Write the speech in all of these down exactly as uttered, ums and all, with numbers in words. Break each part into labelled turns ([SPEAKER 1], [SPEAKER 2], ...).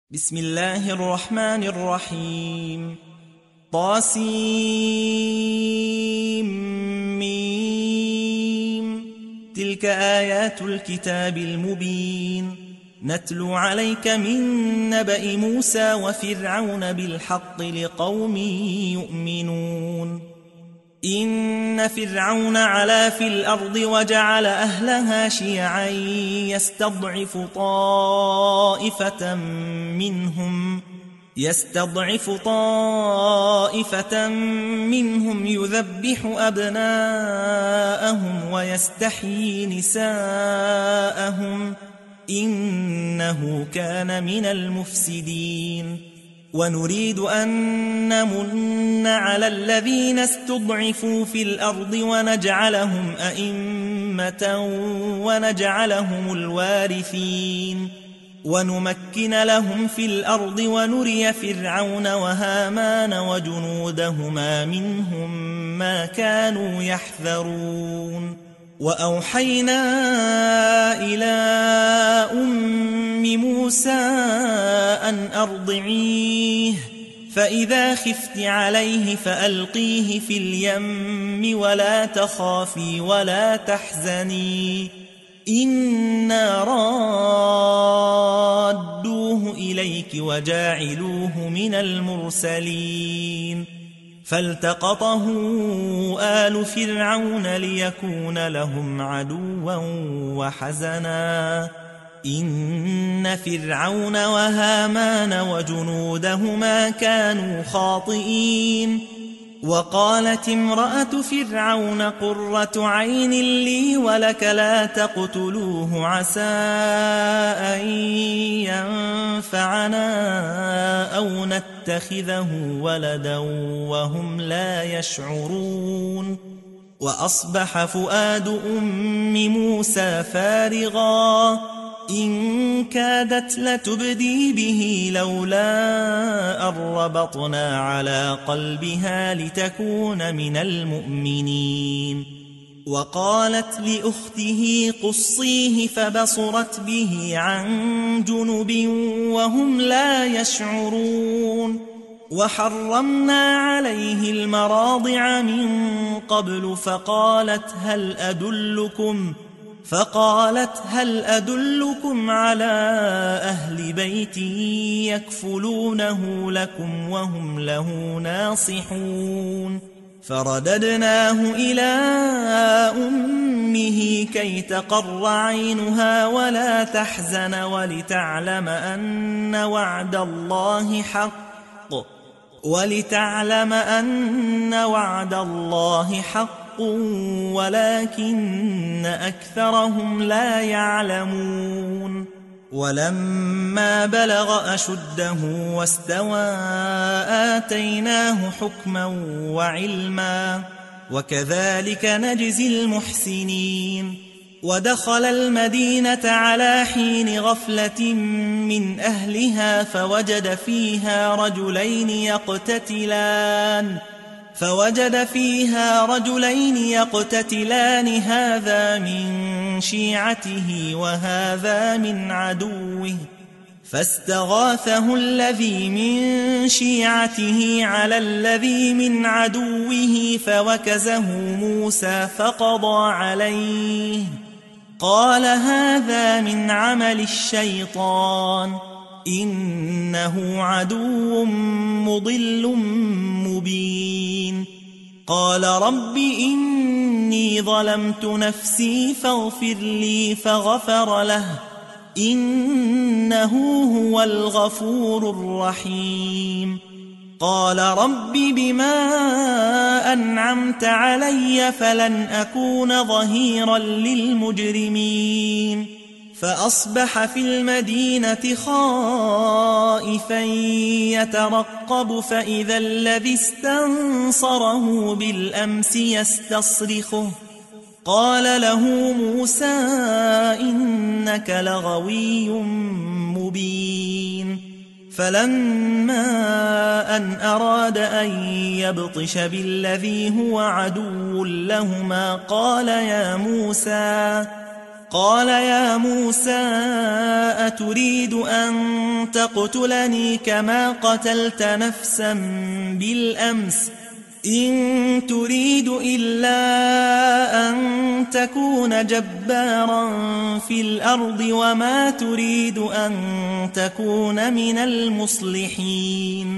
[SPEAKER 1] بسم الله الرحمن الرحيم. طاسيم ميم. تلك آيات الكتاب المبين. نتلو عليك من نبأ موسى وفرعون بالحق لقوم يؤمنون. إن فرعون علا في الأرض وجعل أهلها شيعا يستضعف طائفة منهم يستضعف طائفة منهم يذبح أبناءهم ويستحيي نساءهم إنه كان من المفسدين. ونريد أن نمن على الذين استضعفوا في الأرض ونجعلهم أئمة ونجعلهم الوارثين ونمكن لهم في الأرض ونري فرعون وهامان وجنودهما منهم ما كانوا يحذرون. وأوحينا إلى أم موسى أن أرضعيه فإذا خفت عليه فألقيه في اليم ولا تخافي ولا تحزني إنا رادوه إليك وجاعلوه من المرسلين. فالتقطه آل فرعون ليكون لهم عدوا وحزنا إن فرعون وهامان وجنودهما كانوا خاطئين. وقالت امرأة فرعون قرة عين لي ولك لا تقتلوه عسى أن ينفعنا أو نتخذه ولدا وهم لا يشعرون. وأصبح فؤاد أم موسى فارغا إن كادت لتبدي به لولا أن ربطنا على قلبها لتكون من المؤمنين. وقالت لأخته قصيه فبصرت به عن جنب وهم لا يشعرون. وحرمنا عليه المراضع من قبل فقالت هل أدلكم فقالت هل أدلكم على أهل بيت يكفلونه لكم وهم له ناصحون. فرددناه إلى أمه كي تقر عينها ولا تحزن ولتعلم أن وعد الله حق ولتعلم أن وعد الله حق ولكن أكثرهم لا يعلمون. ولما بلغ أشده واستوى آتيناه حكما وعلما وكذلك نجزي المحسنين. ودخل المدينة على حين غفلة من أهلها فوجد فيها رجلين يقتتلان فوجد فيها رجلين يقتتلان هذا من شيعته وهذا من عدوه فاستغاثه الذي من شيعته على الذي من عدوه فوكزه موسى فقضى عليه قال هذا من عمل الشيطان إنه عدو مضل مبين. قال رب إني ظلمت نفسي فاغفر لي فغفر له إنه هو الغفور الرحيم. قال رب بما أنعمت علي فلن أكون ظهيرا للمجرمين. فأصبح في المدينة خائفا يترقب فإذا الذي استنصره بالأمس يستصرخه قال له موسى إنك لغوي مبين. فلما أن أراد أن يبطش بالذي هو عدو لهما قال يا موسى قال يا موسى أتريد أن تقتلني كما قتلت نفسا بالأمس إن تريد إلا أن تكون جبارا في الأرض وما تريد أن تكون من المصلحين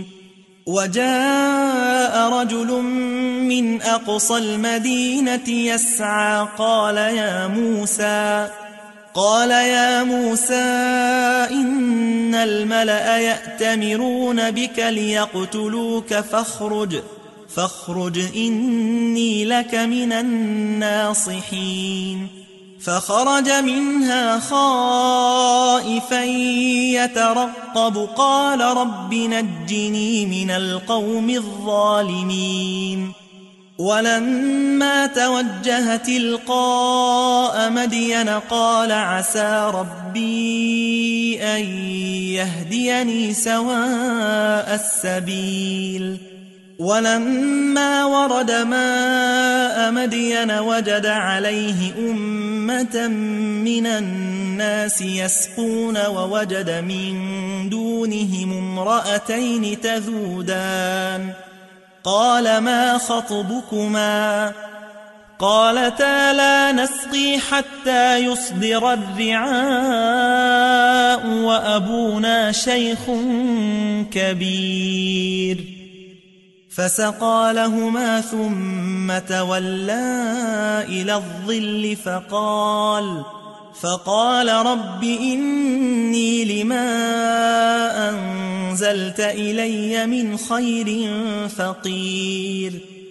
[SPEAKER 1] وجاء رجل من أقصى المدينة يسعى قال يا موسى قال يا موسى إن الملأ يأتمرون بك ليقتلوك فاخرج فاخرج إني لك من الناصحين فخرج منها خائفا يترقب قال رب نجني من القوم الظالمين ولما توجه تلقاء مدين قال عسى ربي أن يهديني سواء السبيل ولما ورد ماء مدين وجد عليه أمة من الناس يسقون ووجد من دونهم امرأتين تذودان قال ما خطبكما قالتا لا نسقي حتى يصدر الرعاء وأبونا شيخ كبير فسقى لهما ثم تولى إلى الظل فقال فقال رب إني لما أنزلت إلي من خير فقير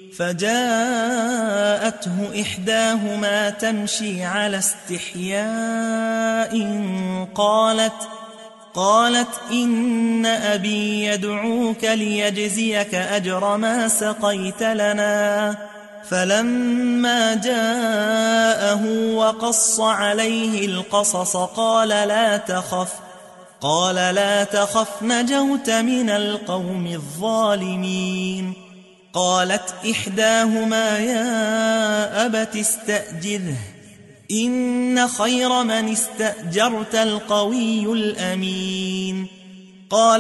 [SPEAKER 1] فجاءته إحداهما تمشي على استحياء قالت قالت إن أبي يدعوك ليجزيك أجر ما سقيت لنا فلما جاءه وقص عليه القصص قال لا تخف قال لا تخف نجوت من القوم الظالمين قالت إحداهما يا أبت استأجره إن خير من استأجرت القوي الأمين قال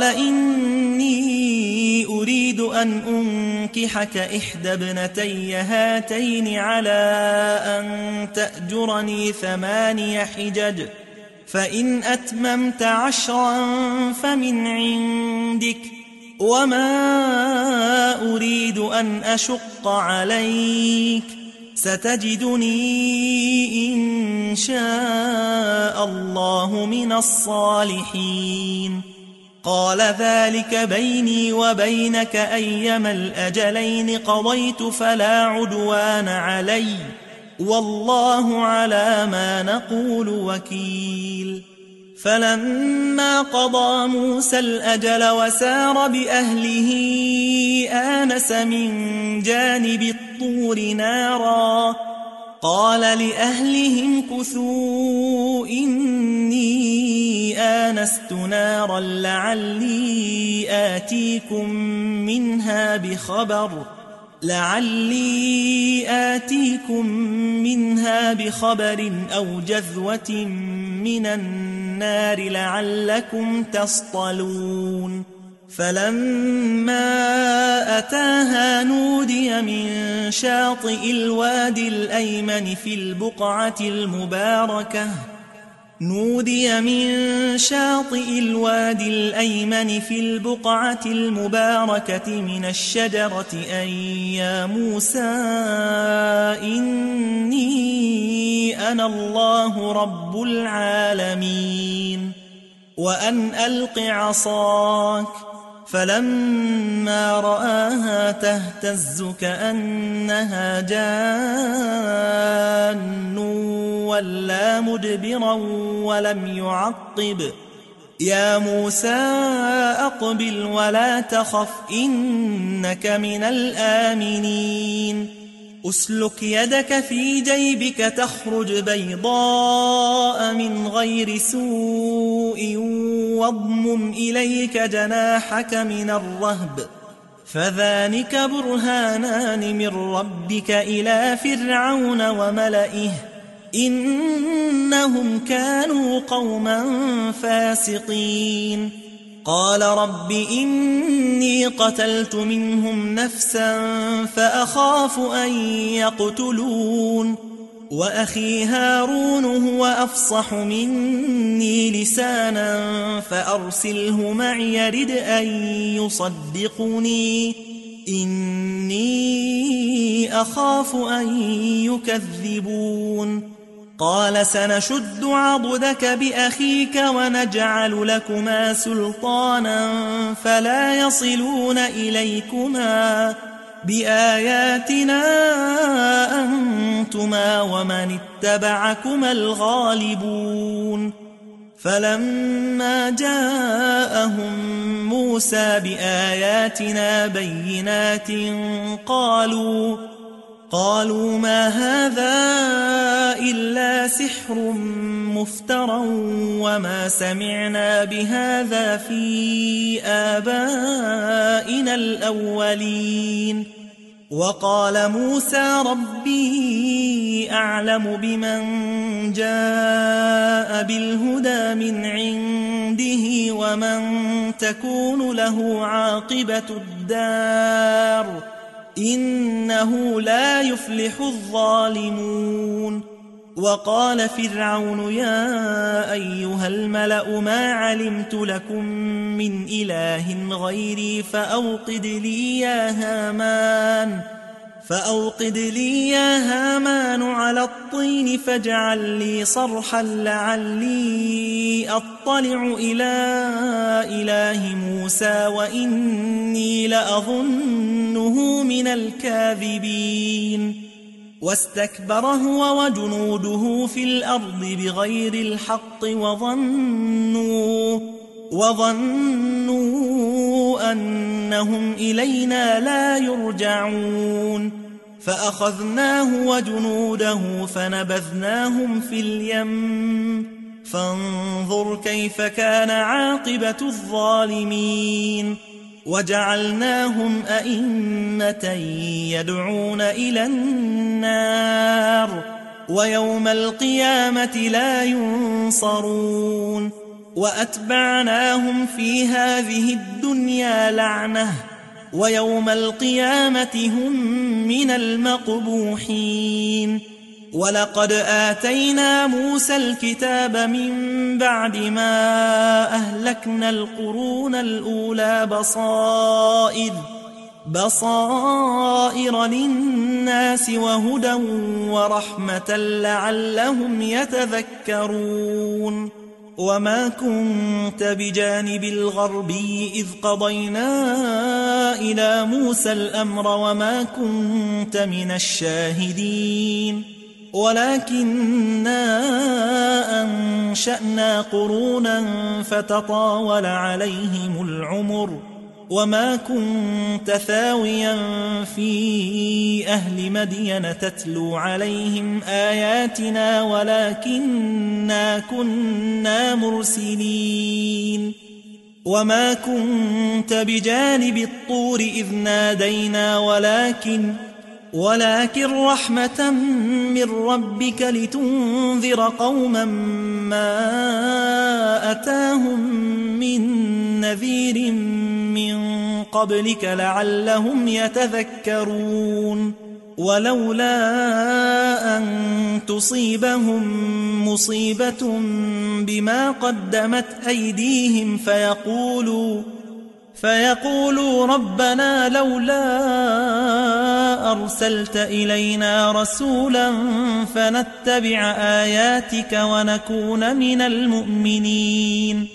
[SPEAKER 1] إني أريد أن أنكحك إحدى ابنتي هاتين على أن تأجرني ثماني حجج فإن أتممت عشرا فمن عندك وما أريد أن أشق عليك ستجدني إن شاء الله من الصالحين قال ذلك بيني وبينك أيما الأجلين قضيت فلا عدوان علي والله على ما نقول وكيل فلما قضى موسى الأجل وسار بأهله آنس من جانب الطور نارا قال لأهلهم كثوا إني آنست نارا لعلي آتيكم منها بخبر لعلي آتيكم منها بخبر أو جذوة من النار لعلكم تصطلون فلما أتاها نودي من شاطئ الوادي الأيمن في البقعة المباركة نودي من شاطئ الوادي الأيمن في البقعة المباركة من الشجرة أن يا موسى إني أنا الله رب العالمين وأن ألق عصاك فلما رآها تهتز كأنها جان ولا مدبرا ولم يعقب يا موسى أقبل ولا تخف إنك من الآمنين أسلك يدك في جيبك تخرج بيضاء من غير سوء واضمم إليك جناحك من الرهب فذلك برهانان من ربك إلى فرعون وملئه إنهم كانوا قوما فاسقين قال رب إني قتلت منهم نفسا فأخاف أن يقتلون وأخي هارون هو أفصح مني لسانا فأرسله معي يرد أن يصدقني إني أخاف أن يكذبون قال سنشد عضدك بأخيك ونجعل لكما سلطانا فلا يصلون إليكما بآياتنا أنتما ومن اتبعكما الغالبون فلما جاءهم موسى بآياتنا بينات قالوا قالوا ما هذا إلا سحر مفترى وما سمعنا بهذا في آبائنا الأولين وقال موسى ربي أعلم بمن جاء بالهدى من عنده ومن تكون له عاقبة الدار إنه لا يفلح الظالمون وقال فرعون يا أيها الملأ ما علمت لكم من إله غيري فأوقد لي يا هامان فأوقد لي يا هامان على الطين فاجعل لي صرحا لعلي أطلع إلى إله موسى وإني لأظنه من الكاذبين واستكبر هو وجنوده في الأرض بغير الحق وظنوا وظنوا أنهم إلينا لا يرجعون فأخذناه وجنوده فنبذناهم في اليم فانظر كيف كان عاقبة الظالمين وجعلناهم أئمة يدعون إلى النار ويوم القيامة لا ينصرون وأتبعناهم في هذه الدنيا لعنة ويوم القيامة هم من المقبوحين ولقد آتينا موسى الكتاب من بعد ما أهلكنا القرون الأولى بصائر بصائر للناس وهدى ورحمة لعلهم يتذكرون وما كنت بجانب الغربي إذ قضينا إلى موسى الأمر وما كنت من الشاهدين ولكننا أنشأنا قرونا فتطاول عليهم العمر وما كنت ثاويا في أهل مدين تتلو عليهم آياتنا ولكننا كنا مرسلين وما كنت بجانب الطور إذ نادينا ولكن ولكن رحمة من ربك لتنذر قوما ما أتاهم من نذير من قبلك لعلهم يتذكرون ولولا أن تصيبهم مصيبة بما قدمت أيديهم فيقولوا فيقولوا ربنا لولا أرسلت إلينا رسولا فنتبع آياتك ونكون من المؤمنين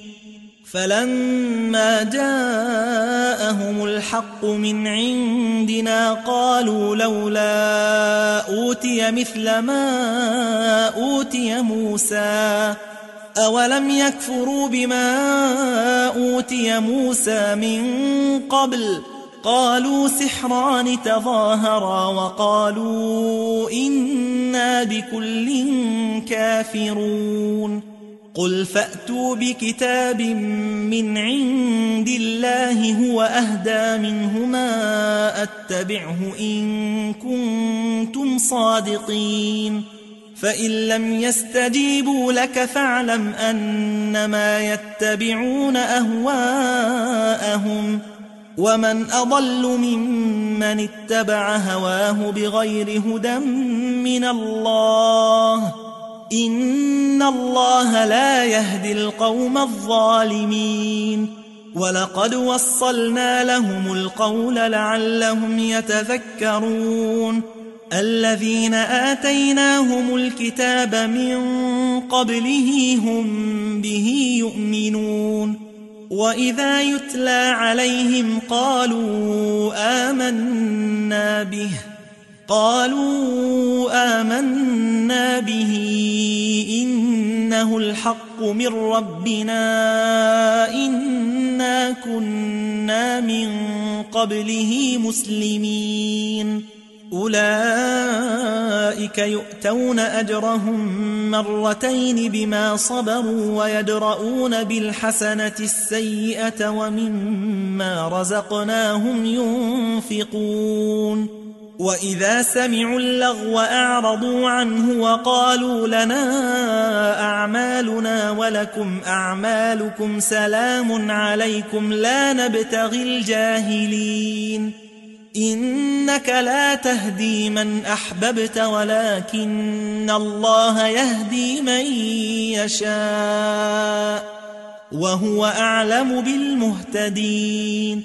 [SPEAKER 1] فلما جاءهم الحق من عندنا قالوا لولا أوتي مثل ما أوتي موسى أولم يكفروا بما أوتي موسى من قبل قالوا سحران تظاهرا وقالوا إنا بكل كافرون قل فأتوا بكتاب من عند الله هو أهدى منهما أتبعه إن كنتم صادقين فإن لم يستجيبوا لك فاعلم أنما يتبعون أهواءهم ومن أضل ممن اتبع هواه بغير هدى من الله إن الله لا يهدي القوم الظالمين ولقد وصلنا لهم القول لعلهم يتذكرون الذين آتيناهم الكتاب من قبله هم به يؤمنون وإذا يتلى عليهم قالوا آمنا به قالوا آمنا به إنه الحق من ربنا إنا كنا من قبله مسلمين أولئك يؤتون أجرهم مرتين بما صبروا ويدرؤون بالحسنة السيئة ومما رزقناهم ينفقون وإذا سمعوا اللغو أعرضوا عنه وقالوا لنا أعمالنا ولكم أعمالكم سلام عليكم لا نبتغي الجاهلين إنك لا تهدي من أحببت ولكن الله يهدي من يشاء وهو أعلم بالمهتدين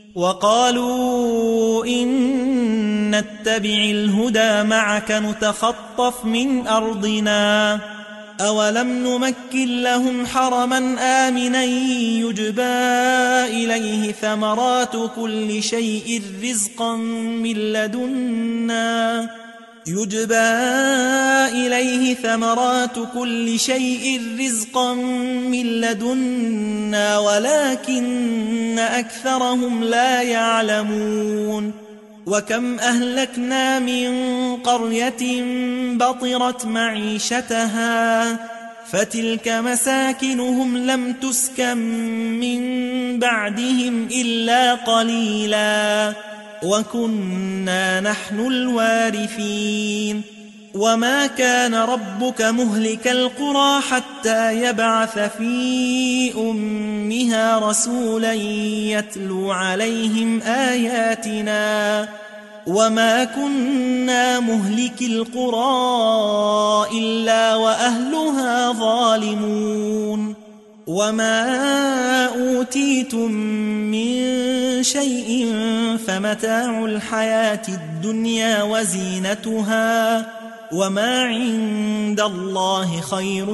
[SPEAKER 1] وقالوا إن نتبع الهدى معك نتخطف من أرضنا أولم نمكن لهم حرما آمنا يجبى إليه ثمرات كل شيء رزقا من لدنا يجبى إليه ثمرات كل شيء رزقا من لدنا ولكن أكثرهم لا يعلمون وكم أهلكنا من قرية بطرت معيشتها فتلك مساكنهم لم تسكن من بعدهم إلا قليلا وكنا نحن الوارثين وما كان ربك مهلك القرى حتى يبعث في أمها رسولا يتلو عليهم آياتنا وما كنا مهلك القرى إلا وأهلها ظالمون وما أوتيتم من شيء فمتاع الحياة الدنيا وزينتها وما عند الله خير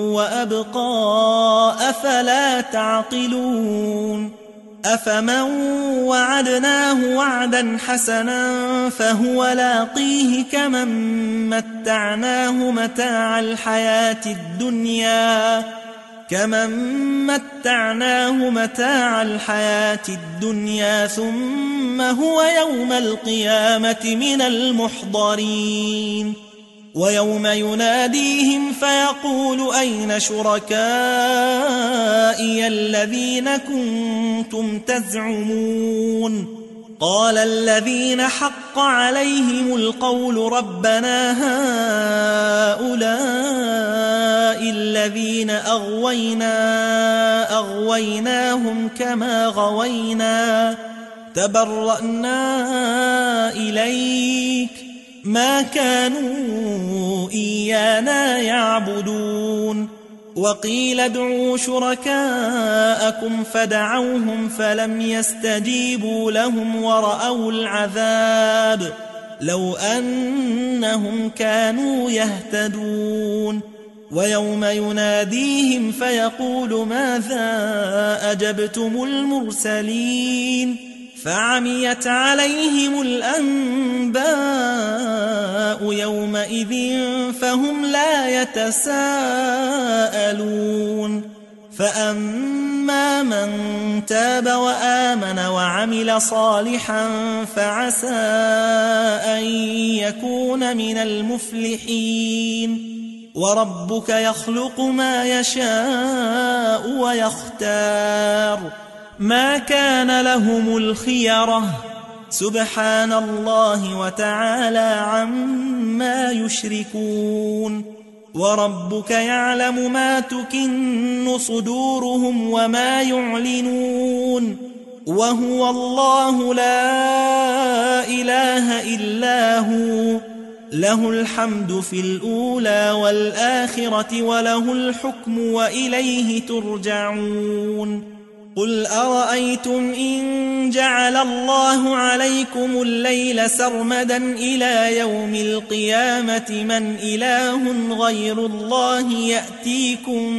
[SPEAKER 1] وأبقى أفلا تعقلون أفمن وعدناه وعدا حسنا فهو لاقيه كمن متعناه متاع الحياة الدنيا كمن متعناه متاع الحياة الدنيا ثم هو يوم القيامة من المحضرين ويوم يناديهم فيقول أين شركائي الذين كنتم تزعمون قال الذين حق عليهم القول ربنا هؤلاء الذين أغوينا أغويناهم كما غوينا تبرأنا إليك ما كانوا إيانا يعبدون وقيل ادعوا شركاءكم فدعوهم فلم يستجيبوا لهم ورأوا العذاب لو أنهم كانوا يهتدون ويوم يناديهم فيقول ماذا أجبتم المرسلين فعميت عليهم الأنباء يومئذ فهم لا يتساءلون فأما من تاب وآمن وعمل صالحا فعسى أن يكون من المفلحين وربك يخلق ما يشاء ويختار ما كان لهم الخيرة سبحان الله وتعالى عما يشركون وربك يعلم ما تكن صدورهم وما يعلنون وهو الله لا إله إلا هو له الحمد في الأولى والآخرة وله الحكم وإليه ترجعون قل أرأيتم إن جعل الله عليكم الليل سرمدا إلى يوم القيامة من إله غير الله يأتيكم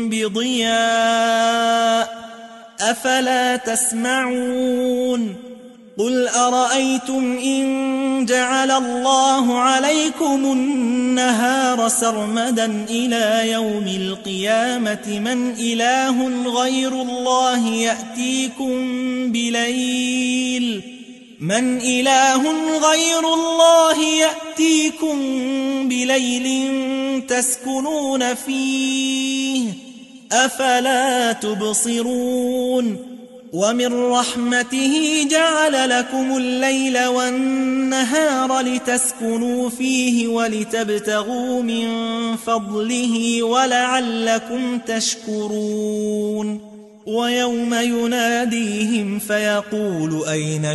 [SPEAKER 1] بضياء أفلا تسمعون قل أرأيتم إن جعل الله عليكم النهار سرمدا إلى يوم القيامة من إله غير الله يأتيكم بليل من إله غير الله يأتيكم بليل تسكنون فيه أفلا تبصرون ومن رحمته جعل لكم الليل والنهار لتسكنوا فيه ولتبتغوا من فضله ولعلكم تشكرون ويوم يناديهم فيقول أين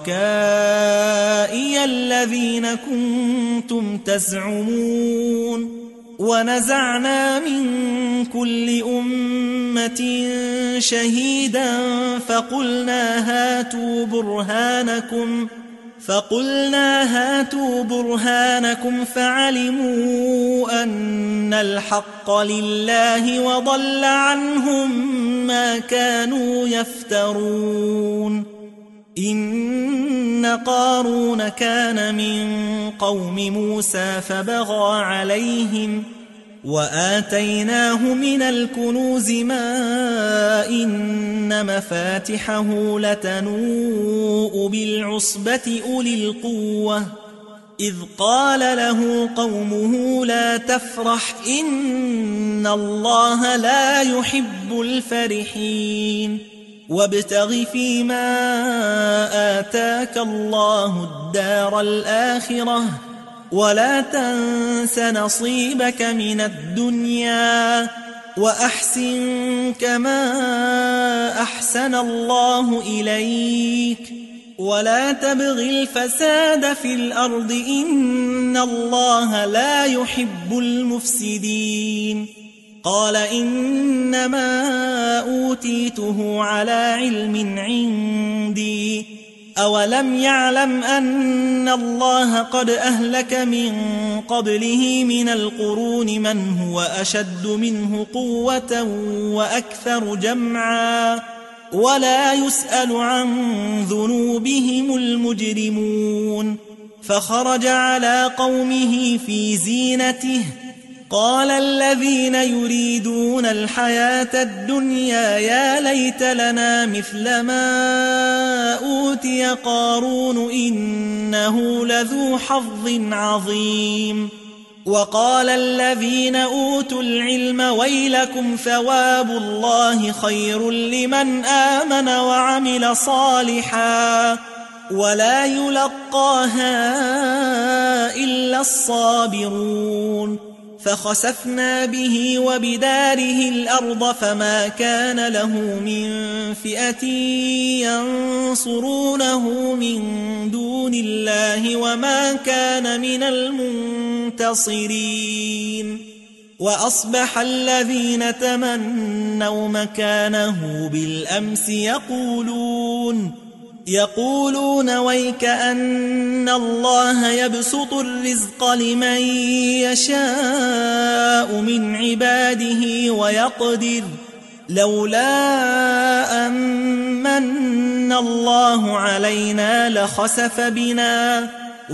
[SPEAKER 1] شركائي الذين كنتم تزعمون ونزعنا من كل أمة شهيدا فقلنا هاتوا برهانكم فقلنا هاتوا برهانكم فعلموا أن الحق لله وضل عنهم ما كانوا يفترون إن قارون كان من قوم موسى فبغى عليهم وآتيناه من الكنوز ما إن مفاتحه لتنوء بالعصبة أولي القوة إذ قال له قومه لا تفرح إن الله لا يحب الفرحين وابتغ فيما آتاك الله الدار الآخرة ولا تنس نصيبك من الدنيا وأحسن كما أحسن الله إليك ولا تبغ الفساد في الأرض إن الله لا يحب المفسدين قال إنما أوتيته على علم عندي أولم يعلم أن الله قد أهلك من قبله من القرون من هو أشد منه قوة وأكثر جمعا ولا يسأل عن ذنوبهم المجرمون فخرج على قومه في زينته قال الذين يريدون الحياة الدنيا يا ليت لنا مثل ما أوتي قارون إنه لذو حظ عظيم وقال الذين أوتوا العلم ويلكم ثواب الله خير لمن آمن وعمل صالحا ولا يلقاها إلا الصابرون فخسفنا به وبداره الأرض فما كان له من فئة ينصرونه من دون الله وما كان من المنتصرين وأصبح الذين تمنوا مكانه بالأمس يقولون يقولون ويك أن الله يبسط الرزق لمن يشاء من عباده ويقدر لولا أمن الله علينا لخسف بنا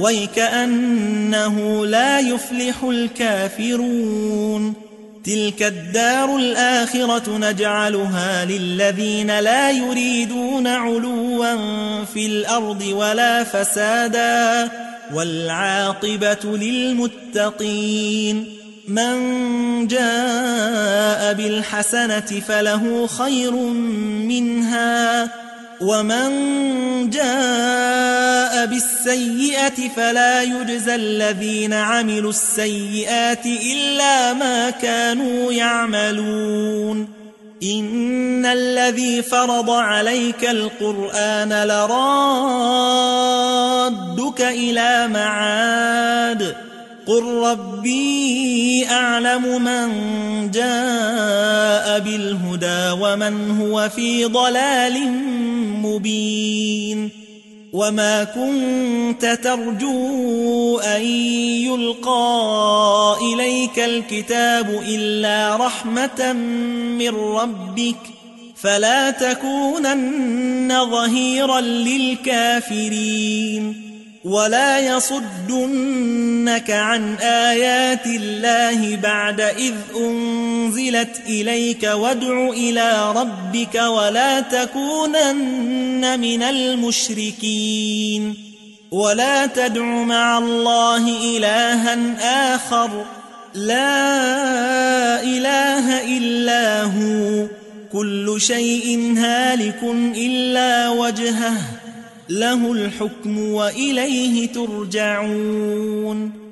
[SPEAKER 1] ويكأنه لا يفلح الكافرون تلك الدار الآخرة نجعلها للذين لا يريدون علوا في الأرض ولا فسادا والعاقبة للمتقين من جاء بالحسنة فله خير منها ومن جاء بالسيئة فلا يجزى الذين عملوا السيئات إلا ما كانوا يعملون إن الذي فرض عليك القرآن لرادك إلى معاد قل ربي أعلم من جاء بالهدى ومن هو في ضلال مبين وما كنت ترجو أن يلقى إليك الكتاب إلا رحمة من ربك فلا تكونن ظهيرا للكافرين ولا يصدنك عن آيات الله بعد إذ أنزلت إليك وادع إلى ربك ولا تكونن من المشركين ولا تدع مع الله إلها آخر لا إله إلا هو كل شيء هالك إلا وجهه له الحكم وإليه ترجعون